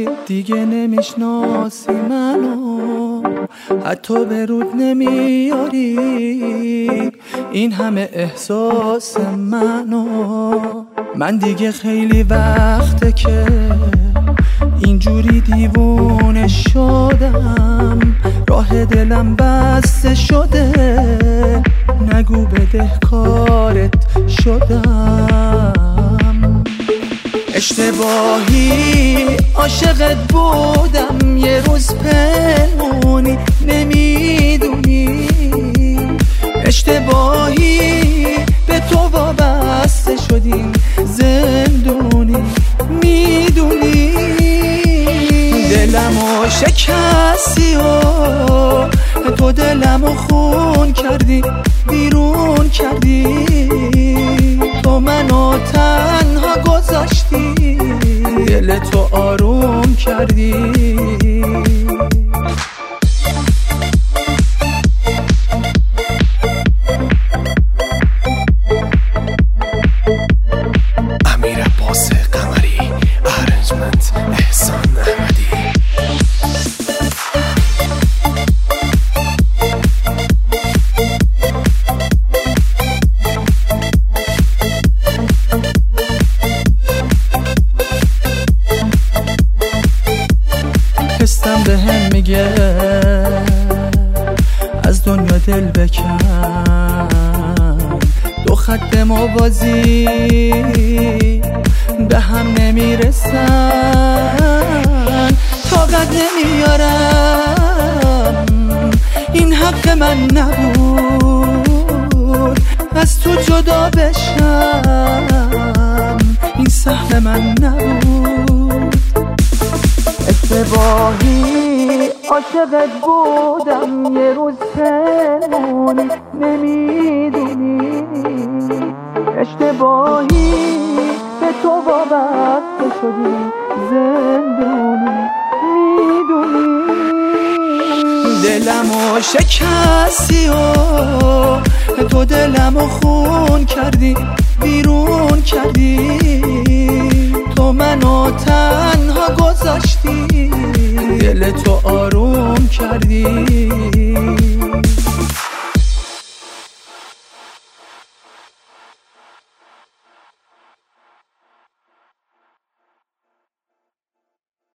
دیگه نمیشناسی منو، حتی به رود نمیاری این همه احساس منو. من دیگه خیلی وقته که اینجوری دیوونه شدم، راه دلم بسته شده، نگو بدهکارت شدم. اشتباهی عاشقت بودم، یه روز پنهونی نمیدونی، اشتباهی به تو وابسته شدیم، زندونی میدونی. دلمو شکستی و تو دلمو خون کردی، بیرون کردی، تو منو تنها گذاشتی، دل تو آروم کردی. امیر عباس قمری، ارنجمنت احسان احمدی. حسم به هم میگه از دنیا دل بکن، دو خط موازی به هم نمیرسن، طاقت نمیارم این حق من نبود، از تو جدا بشم این سهم من نبود. اشتباهی عاشقت بودم، یه روز پنهونی نمیدونی، اشتباهی به تو وابسته شدی، زندونی میدونی. دلمو شکستی و تو دلمو خون کردی، بیرون کردی، تو منو تنها گذاشتی، دل تو آروم کردی.